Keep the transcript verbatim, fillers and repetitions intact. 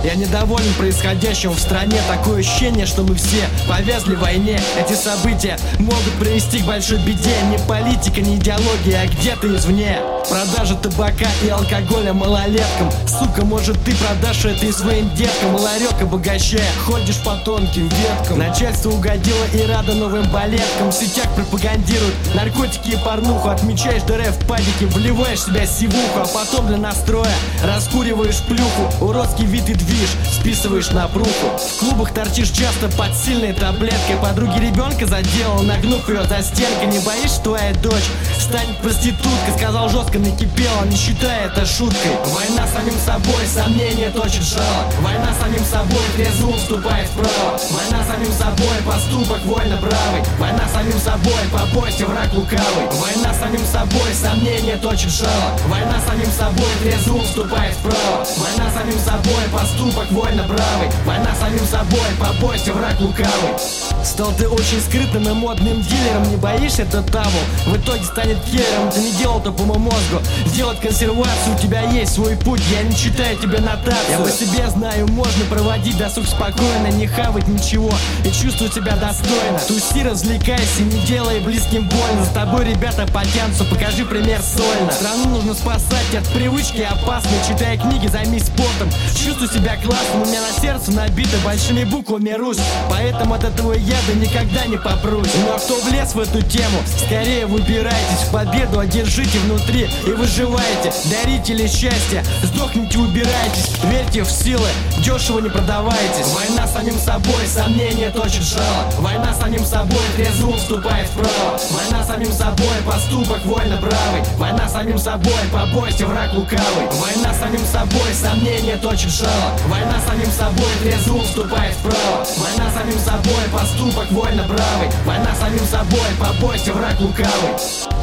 Я недоволен происходящим в стране. Такое ощущение, что мы все повязли в войне. Эти события могут привести к большой беде. Не политика, не идеология, а где-то извне. Продажа табака и алкоголя малолеткам. Сука, может ты продашь это и своим деткам. Ларек обогащая, ходишь по тонким веткам. Начальство угодило и рада новым балеткам. В сетях пропагандируют наркотики и порнуху. Отмечаешь дыры в падике, вливаешь в себя сивуху. А потом для настроя раскуриваешь плюху. Уродский вид и движ, списываешь на пруху. В клубах торчишь часто под сильной таблеткой. Подруги ребенка заделал, нагнув ее за стенкой. Не боишься, твоя дочь станет проституткой? Сказал жестко, накипела, не считай это шуткой. Война с самим собой, сомнения точит жало. Война с самим собой, трезво вступает вправо. Война с самим собой, поступок вольно правый. Война с самим собой, побойся, враг лукавый. Война с самим собой, сомнения точит жало. Война с самим собой, трезво вступает вправо. Война с самим собой, поступок вольно правый. Война с самим собой, побойся, враг лукавый. Стал ты очень скрытным и модным дилером. Не боишься это табу, в итоге станет киллером. Ты не делал то по моему мозгу. Сделать консервацию, у тебя есть свой путь. Я не читаю тебе нотацию. Я по себе знаю, можно проводить досуг спокойно. Не хавать ничего и чувствовать себя достойно. Туси, развлекайся, не делай близким больно. За тобой ребята потянутся, покажи пример сольно. Страну нужно спасать от привычки опасной. Читая книги, займись спортом, чувствуй себя классным. У меня на сердце набито большими буквами Русь. Поэтому от этого яда никогда не попрусь. Ну а кто влез в эту тему, скорее выбирайтесь. Победу одержите внутри и выживайте. Дарители счастья, сдохните, убирайтесь. Верьте в силы, дешево не продавайтесь. Война с самим собой, сомнения точит жало. Война с самим собой, трезво вступает вправо. Война с самим собой, поступок вольно правый. Война с самим собой, побойся, враг лукавый. Война с самим собой, сомнения точит жало. Война с самим собой, трезво вступает вправо. Война с самим собой, поступок вольно правый. Война с самим собой, побойся, враг лукавый.